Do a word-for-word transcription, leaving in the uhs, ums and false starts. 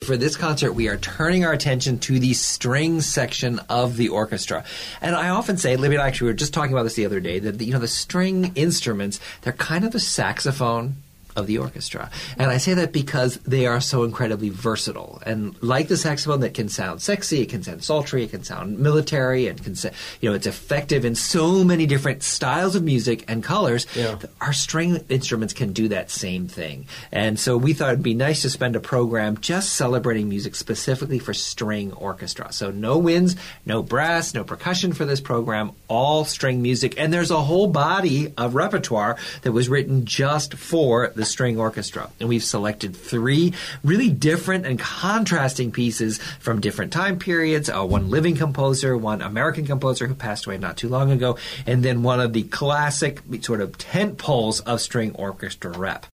for this concert, we are turning our attention to the string section of the orchestra. And I often say, Libby and I actually were just talking about this the other day, that the, you know the string instruments, they're kind of the saxophone of the orchestra. And I say that because they are so incredibly versatile. And like the saxophone that can sound sexy, it can sound sultry, it can sound military, and can sa- you know, it's effective in so many different styles of music and colors. Yeah. Our string instruments can do that same thing. And so we thought it'd be nice to spend a program just celebrating music specifically for string orchestra. So no winds, no brass, no percussion for this program, all string music. And there's a whole body of repertoire that was written just for the string orchestra. And we've selected three really different and contrasting pieces from different time periods, uh, one living composer, one American composer who passed away not too long ago, and then one of the classic sort of tent poles of string orchestra rep.